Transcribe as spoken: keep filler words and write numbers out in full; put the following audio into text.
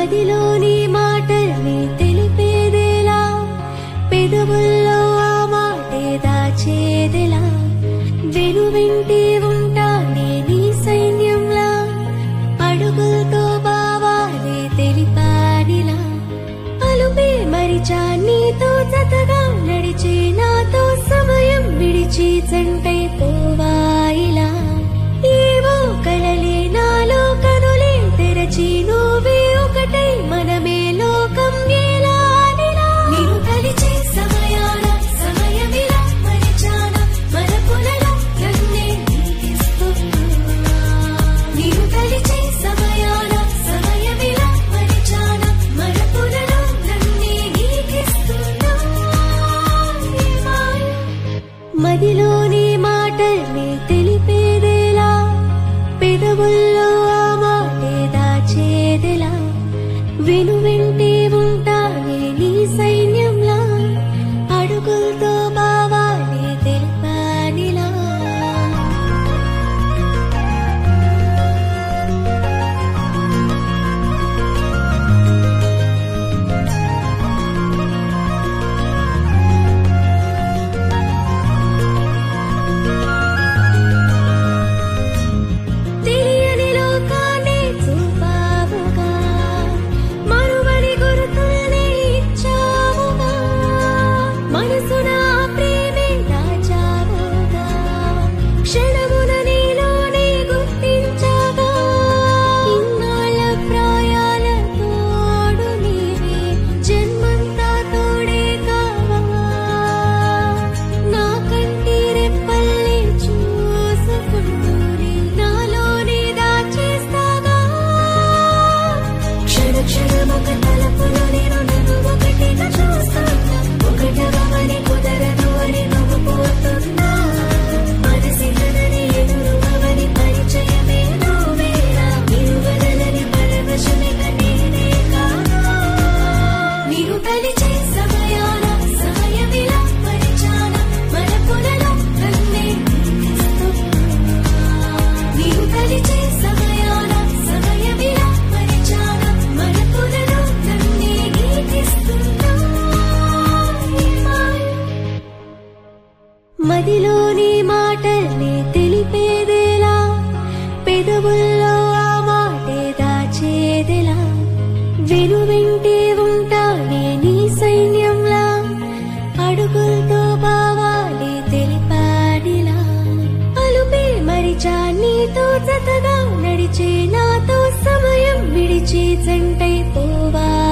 మదిలోని మాటల్ని తెలిపేదేలా, పెదవుల్లో ఆ మాటే దాచేదెలా, వెనువెంటే ఉంటానే నీ సైన్యంలా, అడుగులతో భావాలే తెలిపానిలా, అలుపే మరిచా నీతో జతగా నడిచే నాతో సమయం విడిచి జంటై పోవాయిలా, ఏవో కలలే నాలో కనులే తెరచి నువ్వే ఒకటై మనమే లోకం ఎలా అనిలా, నీవు కలిచే సమయాన సమయమిలా మరిచాన మరపులలో నన్నే నీకిస్తున్నా, నీవు కలిచే సమయాన సమయమిలా మరిచాన మరపులలో నన్నే నీకిస్తున్నా, మదిలోని మాటల్ని తెలిపేదేలా, పెదవుల్లో ఆ మాటే దాచేదెలా, వెనువెంటే ఉంటానే నీ సైన్యంలా, అడుగులతో భావాలే తెలిపానిలా. తెలియని లోకాన్ని చూపావుగా, మరువని గుర్తుల్ని ఇచ్చావుగా, మనసున ప్రేమే దాచావుగా, క్షణమున నీలోనే గుర్తించాగా, ఇన్నాళ్ళ ప్రాయాల తోడు నీవే జన్మంతా తోడే కావా, నా కంటి రెప్పల్ని చూసుకుంటూనే నాలోనే దాచేస్తాగా, క్షణ క్షణమొక తలపులో నేను నన్ను ఒకటిగా చూస్తున్నా, ఒకటవని కుదరదు అని నువ్వు పోతున్నా, మనసిలనని ఎదురువని పరిచయమే నువ్వేరా, నిలువలని పరవశమిగా నేనే కాదా, నీవు కలిచే సమయాన సమయమిలా మరిచాన మరపులలో నన్నే నీకిస్తున్నా, నీవు కలిచే సమయాన సమయమిలా మరిచాన మరపులలో నన్నే నీకిస్తున్నా, మదిలోని మాటల్ని తెలిపేదేలా, పెదవుల్లో ఆ మాటే దాచేదెలా, వెనువెంటే ఉంటానే నీ సైన్యంలా, అడుగులతో భావాలే తెలిపానిలా, అలుపే మరిచా నీతో జతగా నడిచే నాతో సమయం విడిచి జంటై పోవా